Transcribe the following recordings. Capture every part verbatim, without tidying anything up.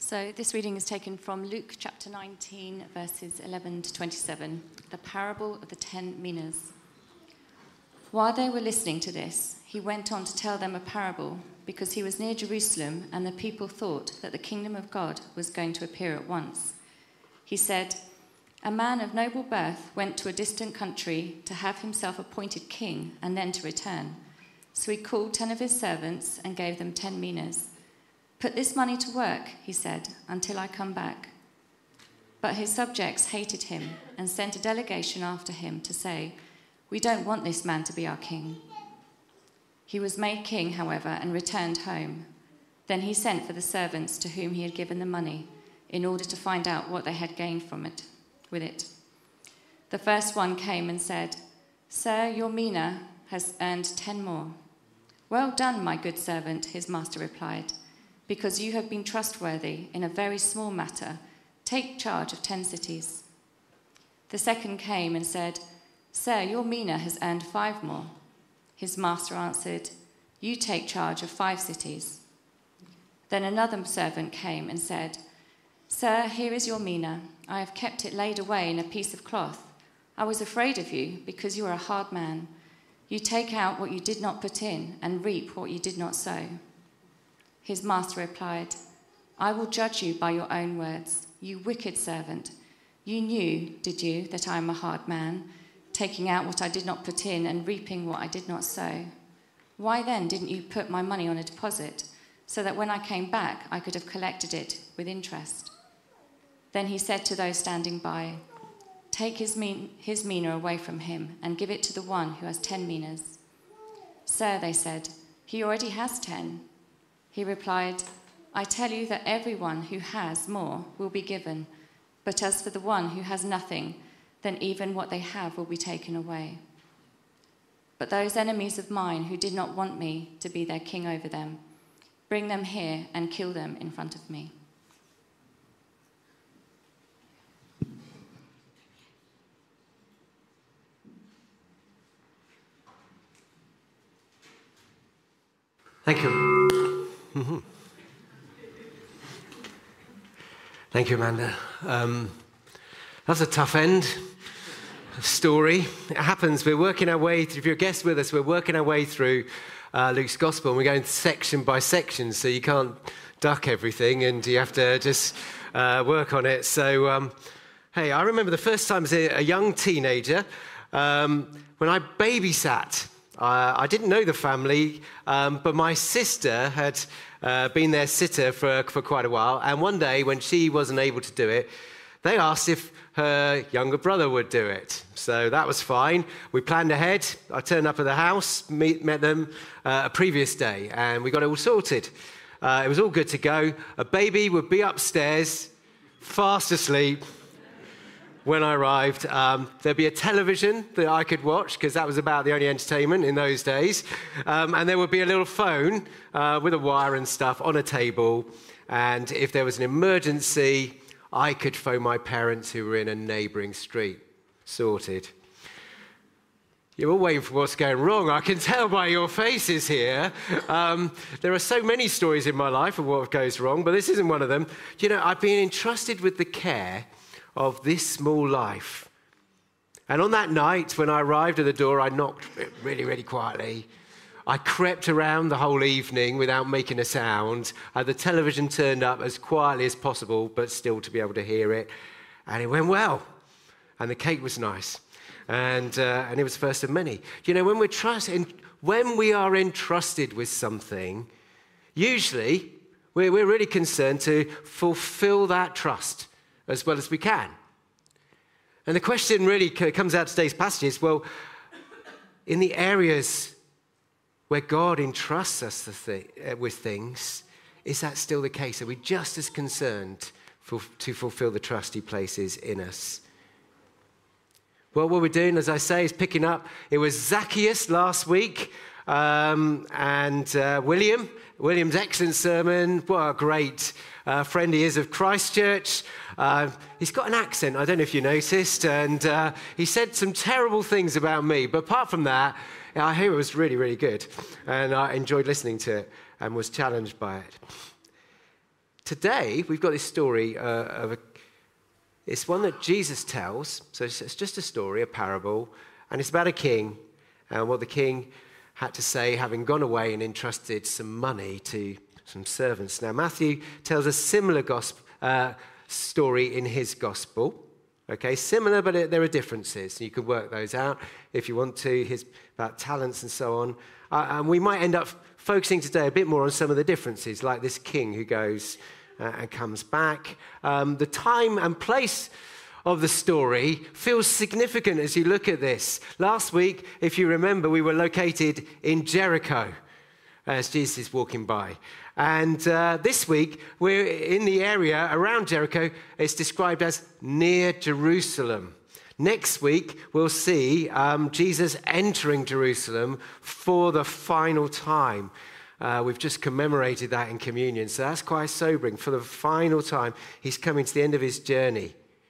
So this reading is taken from Luke chapter nineteen, verses eleven to twenty-seven, the parable of the ten minas. While they were listening to this, he went on to tell them a parable, because he was near Jerusalem and the people thought that the kingdom of God was going to appear at once. He said, "A man of noble birth went to a distant country to have himself appointed king and then to return. So he called ten of his servants and gave them ten minas. 'Put this money to work,' he said, 'until I come back.' But his subjects hated him and sent a delegation after him to say, 'We don't want this man to be our king.' He was made king, however, and returned home. Then he sent for the servants to whom he had given the money, in order to find out what they had gained from it, with it. The first one came and said, 'Sir, your mina has earned ten more.' 'Well done, my good servant,' his master replied. 'Because you have been trustworthy in a very small matter, take charge of ten cities.' The second came and said, 'Sir, your mina has earned five more.' His master answered, 'You take charge of five cities.' Then another servant came and said, 'Sir, here is your mina. I have kept it laid away in a piece of cloth. I was afraid of you, because you are a hard man. You take out what you did not put in and reap what you did not sow.' His master replied, 'I will judge you by your own words, you wicked servant. You knew, did you, that I am a hard man, taking out what I did not put in and reaping what I did not sow? Why then didn't you put my money on a deposit, so that when I came back I could have collected it with interest?' Then he said to those standing by, 'Take his, min- his mina away from him and give it to the one who has ten minas.' 'Sir,' they said, 'he already has ten.' He replied, 'I tell you that everyone who has more will be given, but as for the one who has nothing, then even what they have will be taken away. But those enemies of mine who did not want me to be their king over them, bring them here and kill them in front of me.'" Thank you. Mm-hmm. Thank you, Amanda. Um, that's a tough end story. It happens. We're working our way through, if you're a guest with us, we're working our way through uh, Luke's Gospel, and we're going section by section, so you can't duck everything, and you have to just uh, work on it. So, um, hey, I remember the first time as a, a young teenager um, when I babysat. Uh, I didn't know the family, um, but my sister had uh, been their sitter for, for quite a while. And one day, when she wasn't able to do it, they asked if her younger brother would do it. So that was fine. We planned ahead. I turned up at the house, meet, met them uh, a previous day, and we got it all sorted. Uh, it was all good to go. A baby would be upstairs, fast asleep. When I arrived, um, there'd be a television that I could watch, because that was about the only entertainment in those days. Um, and there would be a little phone uh, with a wire and stuff on a table. And if there was an emergency, I could phone my parents who were in a neighbouring street. Sorted. You're all waiting for what's going wrong. I can tell by your faces here. Um, there are so many stories in my life of what goes wrong, but this isn't one of them. You know, I've been entrusted with the care of this small life. And on that night, when I arrived at the door, I knocked really, really quietly. I crept around the whole evening without making a sound. I had the television turned up as quietly as possible, but still to be able to hear it. And it went well. And the cake was nice. And uh, and it was the first of many. You know, when we're trusted, when we are entrusted with something, usually we're, we're really concerned to fulfill that trust as well as we can. And the question really comes out of today's passage is, well, in the areas where God entrusts us with things, is that still the case? Are we just as concerned for, to fulfill the trust he places in us? Well, what we're doing, as I say, is picking up. It was Zacchaeus last week, um, and uh, William. William's excellent sermon. What a great uh, friend he is of Christchurch. Uh, he's got an accent, I don't know if you noticed, and uh, he said some terrible things about me. But apart from that, I hear it was really, really good, and I enjoyed listening to it and was challenged by it. today, we've got this story uh, of a, it's one that Jesus tells. So it's, it's just a story, a parable, and it's about a king and what the king had to say, having gone away and entrusted some money to some servants. Now, Matthew tells a similar gospel, uh, story in his gospel. Okay, similar, but it, there are differences. You can work those out if you want to, his, about talents and so on. Uh, and we might end up focusing today a bit more on some of the differences, like this king who goes uh, and comes back. Um, the time and place of the story feels significant as you look at this. Last week, if you remember, we were located in Jericho as Jesus is walking by. And uh, this week, we're in the area around Jericho. It's described as near Jerusalem. Next week, we'll see um, Jesus entering Jerusalem for the final time. Uh, we've just commemorated that in communion, so that's quite sobering. For the final time, he's coming to the end of his journey.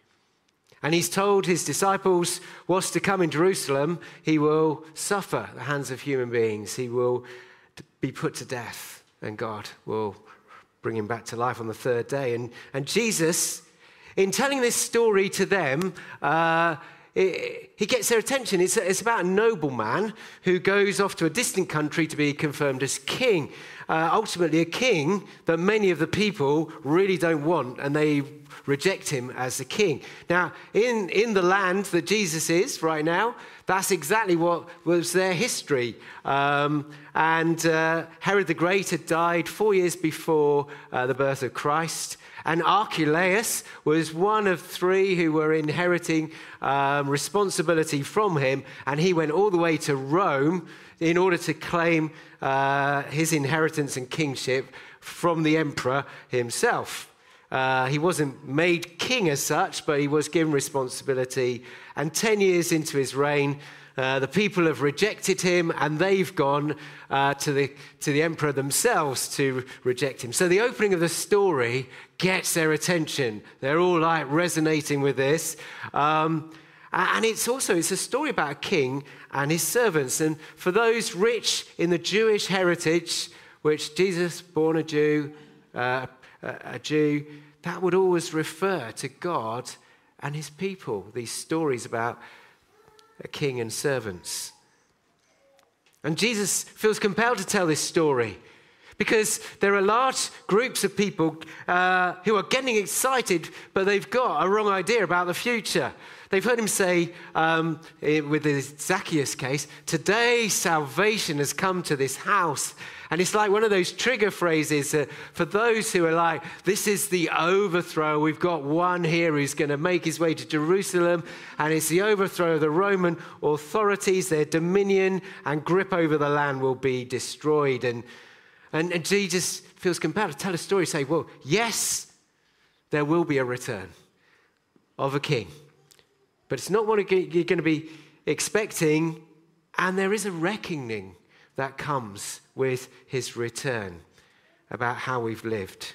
And he's told his disciples what's to come in Jerusalem. He will suffer at the hands of human beings. He will be put to death. And God will bring him back to life on the third day. And, and Jesus, in telling this story to them, uh, it, he gets their attention. It's, it's about a nobleman who goes off to a distant country to be confirmed as king. Uh, ultimately, a king that many of the people really don't want, and they reject him as the king. Now, in, in the land that Jesus is right now, that's exactly what was their history. Um, and uh, Herod the Great had died four years before uh, the birth of Christ. And Archelaus was one of three who were inheriting um, responsibility from him. And he went all the way to Rome in order to claim uh, his inheritance and kingship from the emperor himself. Uh, he wasn't made king as such, but he was given responsibility. And ten years into his reign, uh, the people have rejected him, and they've gone uh, to the to the emperor themselves to reject him. So the opening of the story gets their attention. They're all like resonating with this. Um, and it's also, it's a story about a king and his servants. And for those rich in the Jewish heritage, which Jesus, born a Jew, uh, a Jew, that would always refer to God and his people, these stories about a king and servants. And Jesus feels compelled to tell this story because there are large groups of people uh, who are getting excited, but they've got a wrong idea about the future. They've heard him say, um, with the Zacchaeus case, today salvation has come to this house. And it's like one of those trigger phrases uh, for those who are like, this is the overthrow. We've got one here who's going to make his way to Jerusalem. And it's the overthrow of the Roman authorities. Their dominion and grip over the land will be destroyed. And, and, and Jesus feels compelled to tell a story, say, well, yes, there will be a return of a king. But it's not what you're going to be expecting. And there is a reckoning that comes with his return about how we've lived.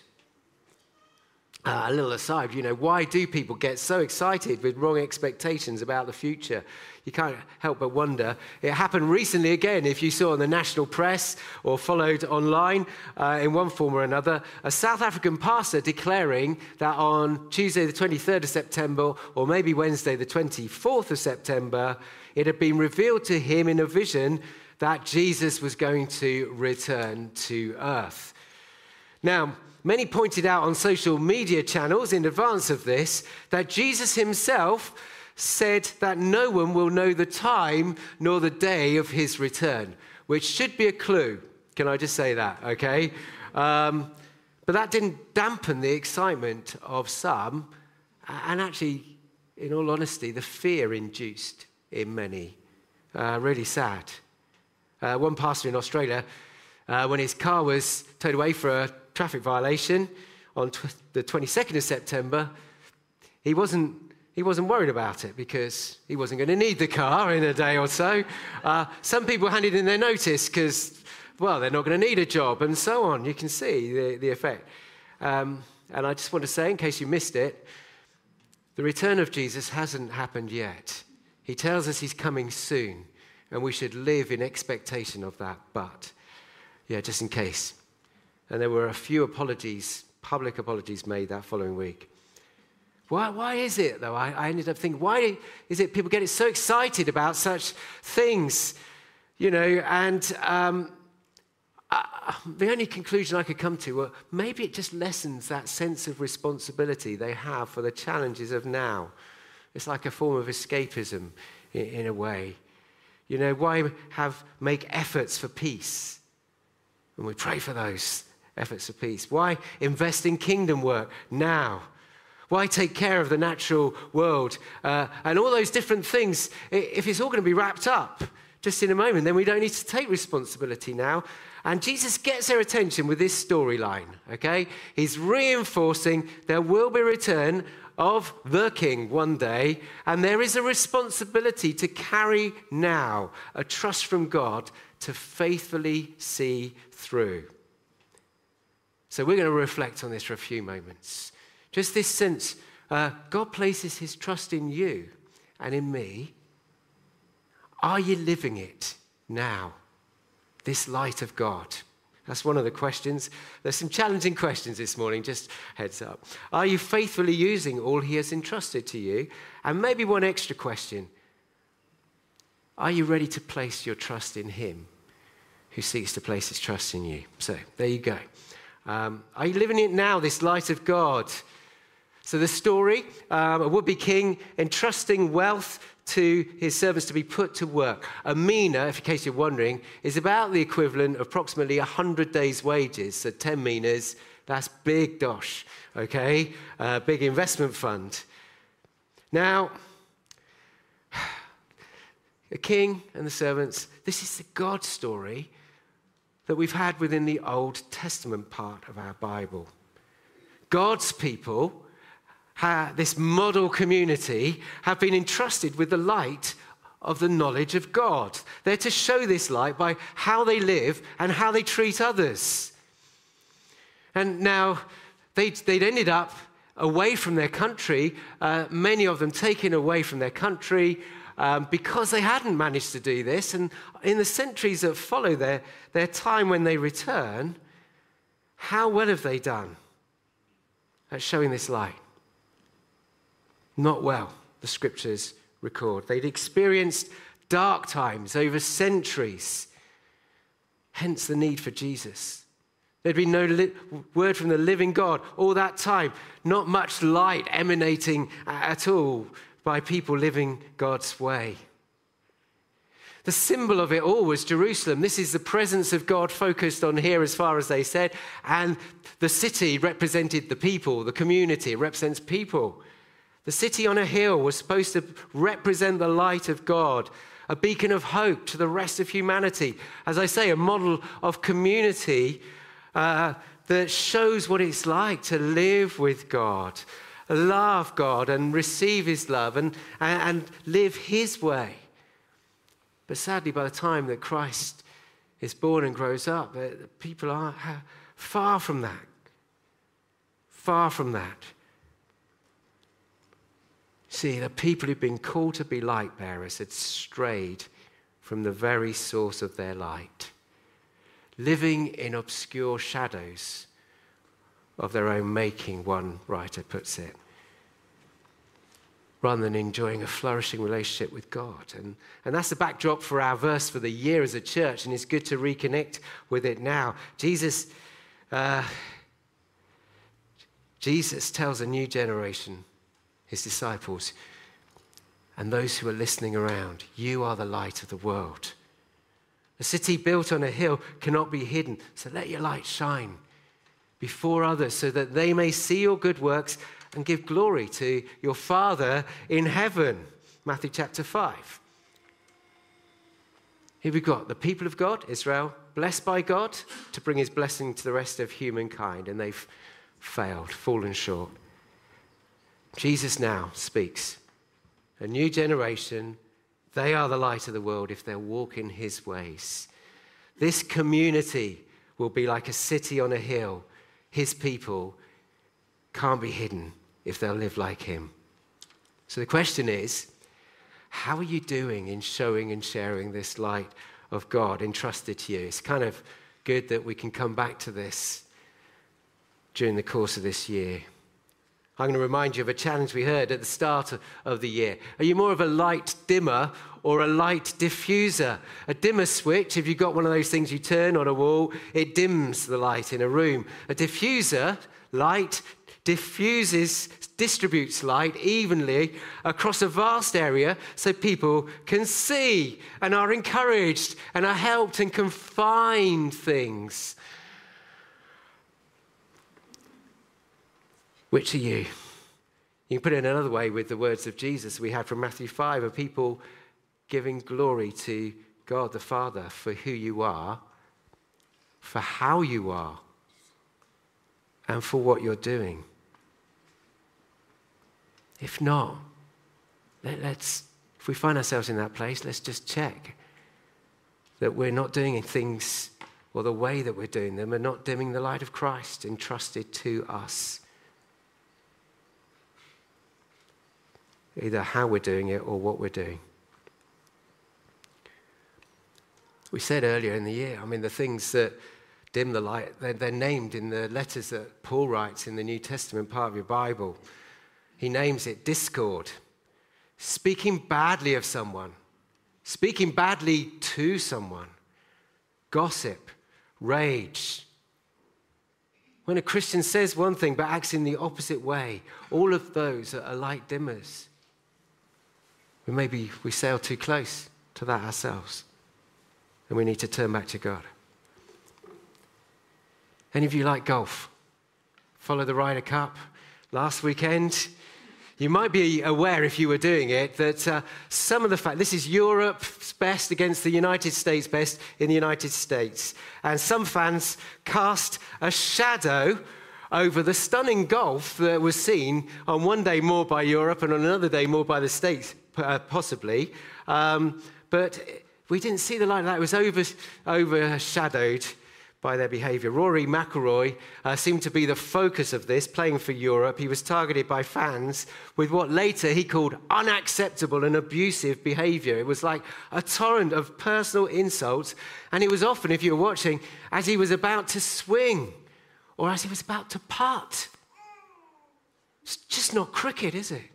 Uh, a little aside, you know, why do people get so excited with wrong expectations about the future? You can't help but wonder. It happened recently again, if you saw in the national press or followed online uh, in one form or another, a South African pastor declaring that on Tuesday the twenty-third of September, or maybe Wednesday the twenty-fourth of September, it had been revealed to him in a vision that Jesus was going to return to earth. Now, many pointed out on social media channels in advance of this that Jesus himself said that no one will know the time nor the day of his return, which should be a clue. Can I just say that, okay? Um, but that didn't dampen the excitement of some, and actually, in all honesty, the fear induced in many. Uh, really sad. Uh, one pastor in Australia, uh, when his car was towed away for a traffic violation on tw- the twenty-second of September, he wasn't he wasn't worried about it because he wasn't going to need the car in a day or so. Uh, some people handed in their notice because, well, they're not going to need a job and so on. You can see the, the effect. Um, and I just want to say, in case you missed it, the return of Jesus hasn't happened yet. He tells us he's coming soon. And we should live in expectation of that, but, yeah, just in case. And there were a few apologies public apologies made that following week. Why, why is it, though? I, I ended up thinking, why is it people get so excited about such things? You know, and um, uh, the only conclusion I could come to, well, maybe it just lessens that sense of responsibility they have for the challenges of now. It's like a form of escapism in, in a way. You know, why have make efforts for peace? And we pray for those efforts for peace. Why invest in kingdom work now? Why take care of the natural world? Uh, and all those different things, if it's all going to be wrapped up just in a moment, then we don't need to take responsibility now. And Jesus gets their attention with this storyline, okay? He's reinforcing there will be a return of the King one day, and there is a responsibility to carry now a trust from God to faithfully see through. So we're going to reflect on this for a few moments. Just this sense, uh, God places his trust in you and in me. Are you living it now? This light of God. That's one of the questions. There's some challenging questions this morning, just heads up. Are you faithfully using all he has entrusted to you? And maybe one extra question. Are you ready to place your trust in him who seeks to place his trust in you? So there you go. Um, are you living it now, this light of God? So the story, um, a would-be king entrusting wealth to his servants to be put to work. A mina, if in case you're wondering, is about the equivalent of approximately one hundred days' wages. So ten minas, that's big dosh, okay? Uh, big investment fund. Now, the king and the servants, this is the God story that we've had within the Old Testament part of our Bible. God's people, this model community, have been entrusted with the light of the knowledge of God. They're to show this light by how they live and how they treat others. And now, they'd, they'd ended up away from their country, uh, many of them taken away from their country um, because they hadn't managed to do this. And in the centuries that follow their, their time when they return, how well have they done at showing this light? Not well, the scriptures record. They'd experienced dark times over centuries, hence the need for Jesus. There'd been no li- word from the living God all that time, not much light emanating at all by people living God's way. The symbol of it all was Jerusalem. This is the presence of God focused on here as far as they said, and the city represented the people, the community. It represents people. The city on a hill was supposed to represent the light of God, a beacon of hope to the rest of humanity. As I say, a model of community uh, that shows what it's like to live with God, love God and receive his love and, and live his way. But sadly, by the time that Christ is born and grows up, people are far from that. Far from that. See, the people who've been called to be light bearers had strayed from the very source of their light, living in obscure shadows of their own making, one writer puts it, rather than enjoying a flourishing relationship with God. And, and that's the backdrop for our verse for the year as a church, and it's good to reconnect with it now. Jesus, uh, Jesus tells a new generation, his disciples, and those who are listening around, you are the light of the world. A city built on a hill cannot be hidden, so let your light shine before others so that they may see your good works and give glory to your Father in heaven. Matthew chapter five. Here we've got the people of God, Israel, blessed by God to bring his blessing to the rest of humankind, and they've failed, fallen short. Jesus now speaks. A new generation, they are the light of the world if they'll walk in his ways. This community will be like a city on a hill. His people can't be hidden if they'll live like him. So the question is, how are you doing in showing and sharing this light of God entrusted to you? It's kind of good that we can come back to this. during the course of this year. I'm going to remind you of a challenge we heard at the start of the year. Are you more of a light dimmer or a light diffuser? A dimmer switch, if you've got one of those things you turn on a wall, it dims the light in a room. A diffuser, light, diffuses, distributes light evenly across a vast area so people can see and are encouraged and are helped and can find things. Which are you? You can put it another way with the words of Jesus we had from Matthew five, of people giving glory to God the Father for who you are, for how you are, and for what you're doing. If not, let, let's, if we find ourselves in that place, let's just check that we're not doing things, or the way that we're doing them, are not dimming the light of Christ entrusted to us. Either how we're doing it or what we're doing. We said earlier in the year, I mean, the things that dim the light, they're, they're named in the letters that Paul writes in the New Testament part of your Bible. He names it discord, speaking badly of someone, speaking badly to someone, gossip, rage. When a Christian says one thing but acts in the opposite way, all of those are light dimmers. We maybe we sail too close to that ourselves, and we need to turn back to God. Any of you like golf? Follow the Ryder Cup last weekend? You might be aware, if you were doing it, that uh, some of the fact, this is Europe's best against the United States best in the United States. And some fans cast a shadow over the stunning golf that was seen on one day more by Europe and on another day more by the States, uh, possibly. Um, but we didn't see the light of that. It was over, overshadowed by their behaviour. Rory McIlroy uh, seemed to be the focus of this, playing for Europe. He was targeted by fans with what later he called unacceptable and abusive behaviour. It was like a torrent of personal insults, and it was often, if you were watching, as he was about to swing or as he was about to putt. It's just not cricket, is it?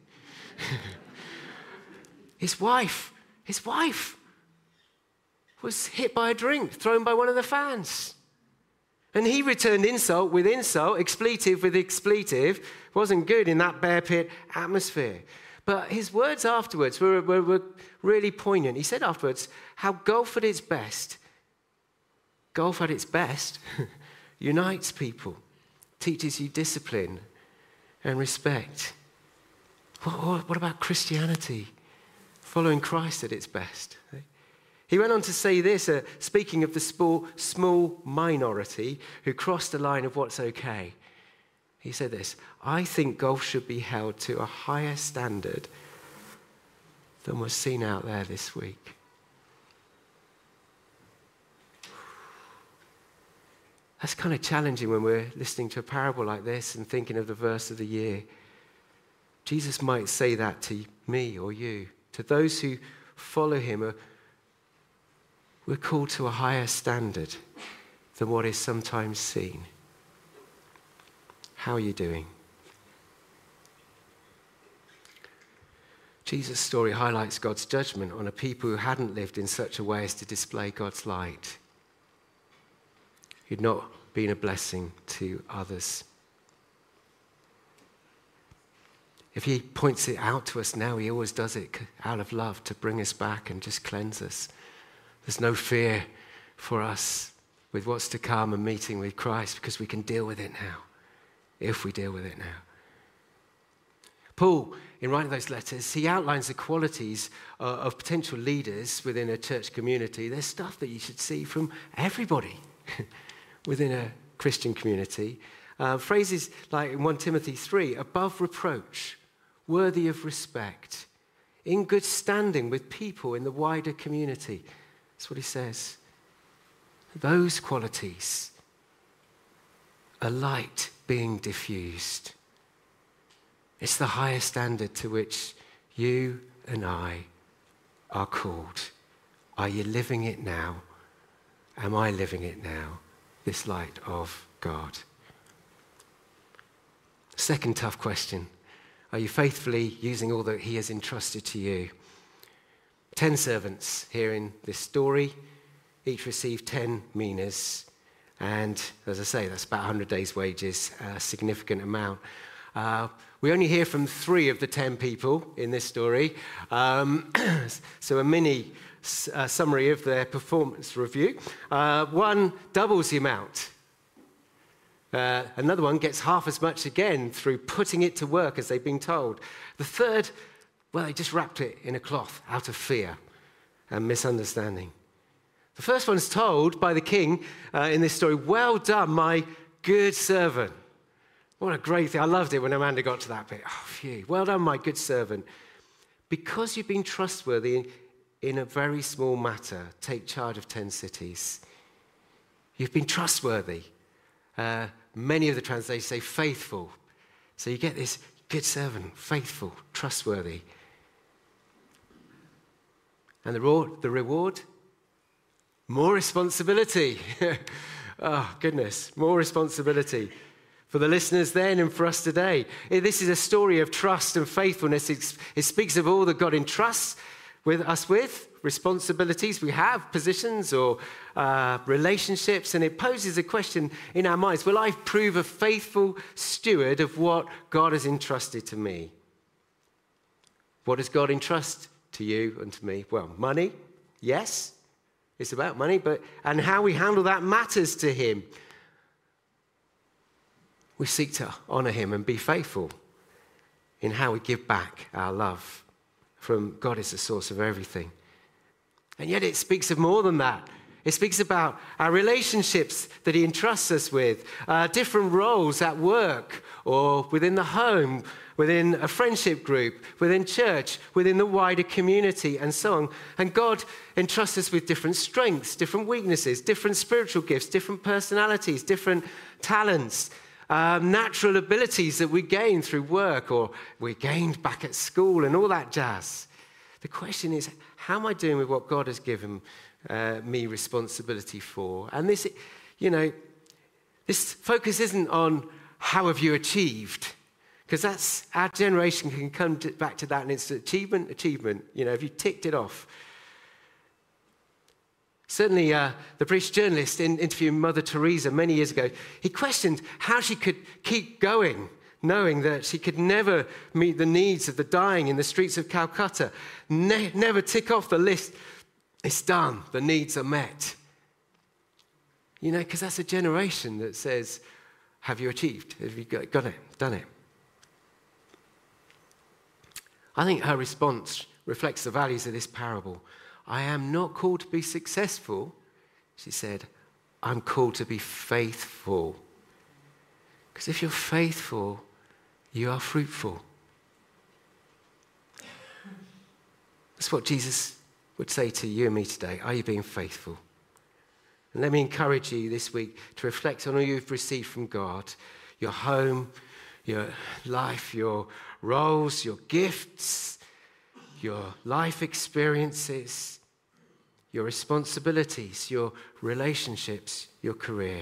His wife, his wife was hit by a drink thrown by one of the fans. And he returned insult with insult, expletive with expletive. Wasn't good in that bear pit atmosphere. But his words afterwards were, were, were really poignant. He said afterwards how golf at its best, golf at its best, unites people, teaches you discipline and respect. What, what, what about Christianity? Following Christ at its best. He went on to say this, uh, speaking of the small, small minority who crossed the line of what's okay. He said this, I think golf should be held to a higher standard than was seen out there this week. That's kind of challenging when we're listening to a parable like this and thinking of the verse of the year. Jesus might say that to me or you, to those who follow him. Uh, We're called to a higher standard than what is sometimes seen. How are you doing? Jesus' story highlights God's judgment on a people who hadn't lived in such a way as to display God's light, who'd not been a blessing to others. If he points it out to us now, he always does it out of love to bring us back and just cleanse us. There's no fear for us with what's to come and meeting with Christ because we can deal with it now, if we deal with it now. Paul, in writing those letters, he outlines the qualities uh, of potential leaders within a church community. There's stuff that you should see from everybody within a Christian community. Uh, phrases like in First Timothy three, above reproach, worthy of respect, in good standing with people in the wider community. That's what he says. Those qualities, a light being diffused. It's the higher standard to which you and I are called. Are you living it now? Am I living it now? This light of God. second tough question. Are you faithfully using all that he has entrusted to you? Ten servants here in this story, each received ten minas. And as I say, that's about one hundred days' wages, a significant amount. Uh, we only hear from three of the ten people in this story. Um, so a mini uh, summary of their performance review. Uh, one doubles the amount. Uh, another one gets half as much again through putting it to work as they've been told. The third, well, they just wrapped it in a cloth out of fear and misunderstanding. The first one's told by the king uh, in this story, well done, my good servant. What a great thing. I loved it when Amanda got to that bit. Oh, phew. Well done, my good servant. Because you've been trustworthy in, in a very small matter, take charge of ten cities. You've been trustworthy. Uh, many of the translations say faithful. So you get this good servant, faithful, trustworthy. And the reward, the reward? More responsibility. Oh, goodness, more responsibility. For the listeners then and for us today. This is a story of trust and faithfulness. It speaks of all that God entrusts with us with, responsibilities we have, positions or uh, relationships, and it poses a question in our minds. Will I prove a faithful steward of what God has entrusted to me? What does God entrust to you and to me? Well, money, yes, it's about money, but and how we handle that matters to him. We seek to honor him and be faithful in how we give back our love from God is the source of everything. And yet it speaks of more than that. It speaks about our relationships that he entrusts us with, uh, different roles at work or within the home, within a friendship group, within church, within the wider community, and so on. And God entrusts us with different strengths, different weaknesses, different spiritual gifts, different personalities, different talents, um, natural abilities that we gain through work or we gained back at school and all that jazz. The question is, how am I doing with what God has given uh, me responsibility for? And this, you know, this focus isn't on how have you achieved, because that's, our generation can come to, back to that and it's achievement, achievement. You know, have you ticked it off? Certainly, uh, the British journalist in interviewing Mother Teresa many years ago, he questioned how she could keep going, knowing that she could never meet the needs of the dying in the streets of Calcutta, ne- never tick off the list. It's done. The needs are met. You know, because that's a generation that says, have you achieved? Have you got, got it? Done it? I think her response reflects the values of this parable. I am not called to be successful, she said. I'm called to be faithful. Because if you're faithful, you are fruitful. That's what Jesus would say to you and me today. Are you being faithful? And let me encourage you this week to reflect on all you've received from God, your home, your life, your roles, your gifts, your life experiences, your responsibilities, your relationships, your career.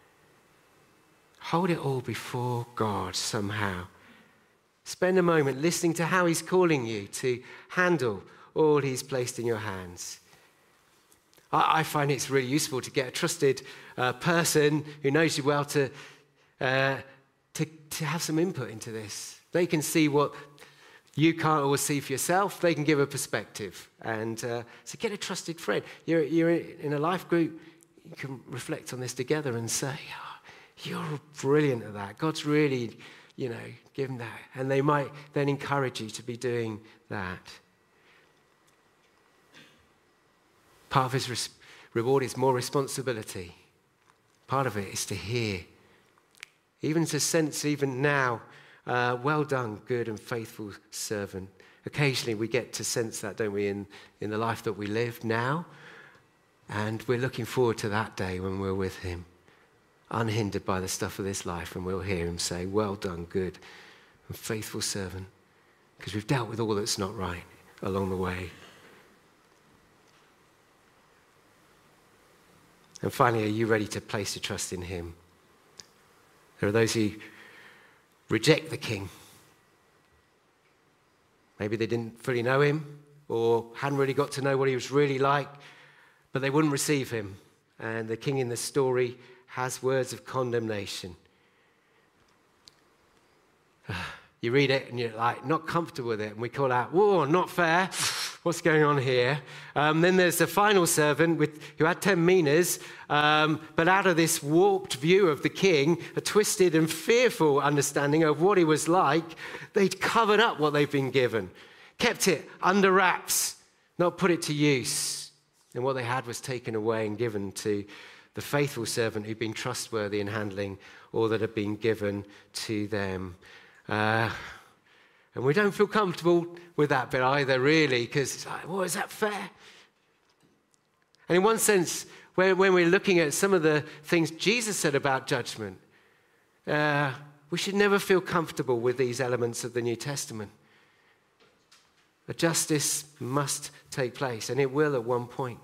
Hold it all before God somehow. Spend a moment listening to how he's calling you to handle all he's placed in your hands. I, I find it's really useful to get a trusted uh, person who knows you well to, uh, to, to have some input into this. They can see what you can't always see for yourself. They can give a perspective. And uh, so get a trusted friend. You're, you're in a life group, you can reflect on this together and say, oh, you're brilliant at that. God's really, you know, given that. And they might then encourage you to be doing that. Part of his res- reward is more responsibility. Part of it is to hear. Even to sense, even now, Uh, well done, good and faithful servant. Occasionally we get to sense that, don't we, in, in the life that we live now. And we're looking forward to that day when we're with him, unhindered by the stuff of this life, and we'll hear him say, well done, good and faithful servant, because we've dealt with all that's not right along the way. And finally, are you ready to place your trust in him? There are those who reject the king. Maybe they didn't fully know him or hadn't really got to know what he was really like, but they wouldn't receive him. And the king in the story has words of condemnation. You read it and you're like, not comfortable with it. And we call out, whoa, not fair. What's going on here? Um, then there's the final servant with, who had ten minas, um, but out of this warped view of the king, a twisted and fearful understanding of what he was like, they'd covered up what they've been given, kept it under wraps, not put it to use. And what they had was taken away and given to the faithful servant who'd been trustworthy in handling all that had been given to them. Uh, and we don't feel comfortable with that bit either, really, because it's like, well, is that fair? And in one sense, when, when we're looking at some of the things Jesus said about judgment, uh, we should never feel comfortable with these elements of the New Testament. A justice must take place, and it will at one point.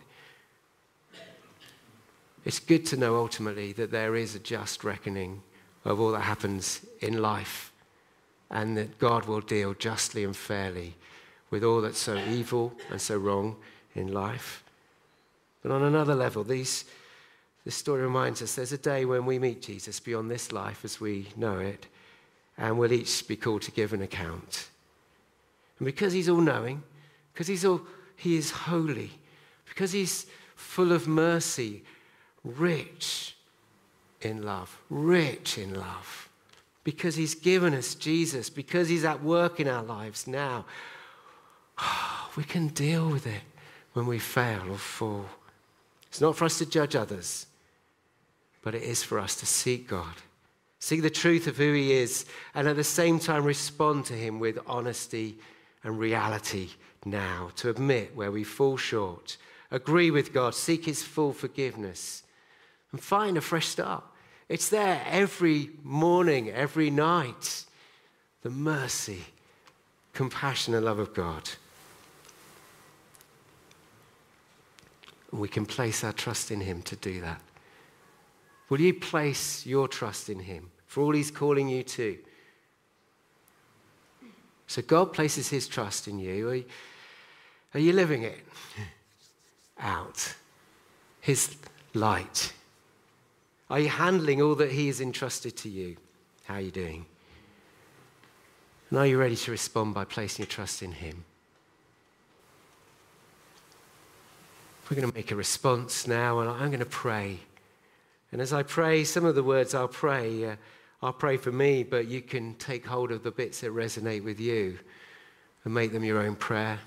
It's good to know ultimately that there is a just reckoning of all that happens in life, and that God will deal justly and fairly with all that's so evil and so wrong in life. But on another level, these, this story reminds us there's a day when we meet Jesus beyond this life as we know it, and we'll each be called to give an account. And because he's all-knowing, because he's all, he is holy, because he's full of mercy, rich in love, rich in love, because he's given us Jesus, because he's at work in our lives now, we can deal with it when we fail or fall. It's not for us to judge others, but it is for us to seek God, seek the truth of who he is, and at the same time respond to him with honesty and reality now, to admit where we fall short, agree with God, seek his full forgiveness, and find a fresh start. It's there every morning, every night. The mercy, compassion, and love of God. And we can place our trust in him to do that. Will you place your trust in him for all he's calling you to? So God places his trust in you. Are you, are you living it out? His light. Are you handling all that he has entrusted to you? How are you doing? And are you ready to respond by placing your trust in him? We're going to make a response now, and I'm going to pray. And as I pray, some of the words I'll pray, uh, I'll pray for me, but you can take hold of the bits that resonate with you and make them your own prayer.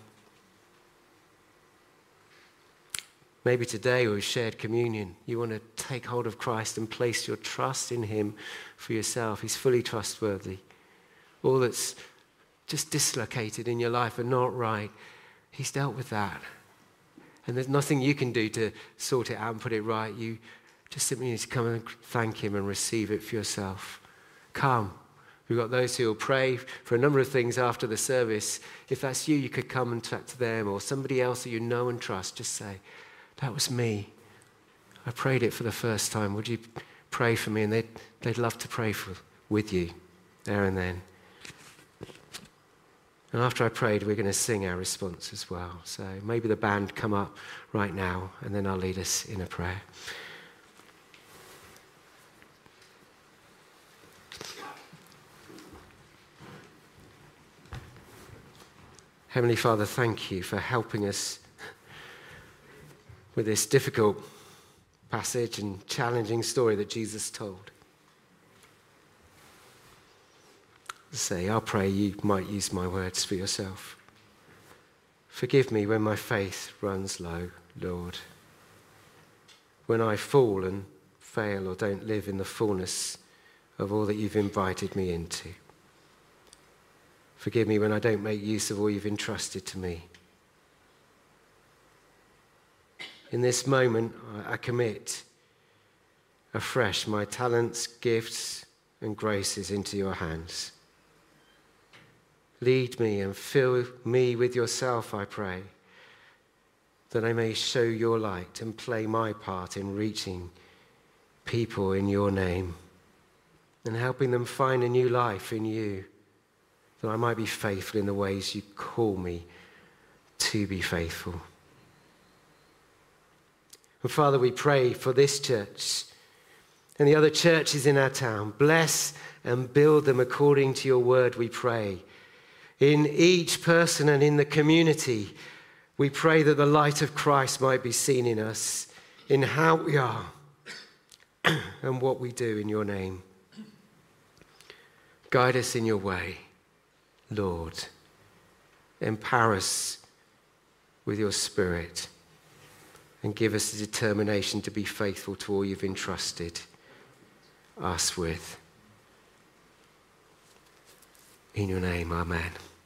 Maybe today we've shared communion. You want to take hold of Christ and place your trust in him for yourself. He's fully trustworthy. All that's just dislocated in your life and not right, he's dealt with that. And there's nothing you can do to sort it out and put it right. You just simply need to come and thank him and receive it for yourself. Come. We've got those who will pray for a number of things after the service. If that's you, you could come and chat to them, or somebody else that you know and trust. Just say, that was me. I prayed it for the first time. Would you pray for me? And they'd, they'd love to pray for, with you there and then. And after I prayed, we're going to sing our response as well. So maybe the band come up right now, and then I'll lead us in a prayer. Heavenly Father, thank you for helping us with this difficult passage and challenging story that Jesus told. Say, I'll pray you might use my words for yourself. Forgive me when my faith runs low, Lord. When I fall and fail or don't live in the fullness of all that you've invited me into. Forgive me when I don't make use of all you've entrusted to me. In this moment, I commit afresh my talents, gifts, and graces into your hands. Lead me and fill me with yourself, I pray, that I may show your light and play my part in reaching people in your name. and helping them find a new life in you, that I might be faithful in the ways you call me to be faithful. And Father, we pray for this church and the other churches in our town. Bless and build them according to your word, we pray. In each person and in the community, we pray that the light of Christ might be seen in us, in how we are and what we do in your name. Guide us in your way, Lord. Empower us with your Spirit and give us the determination to be faithful to all you've entrusted us with. In your name, amen.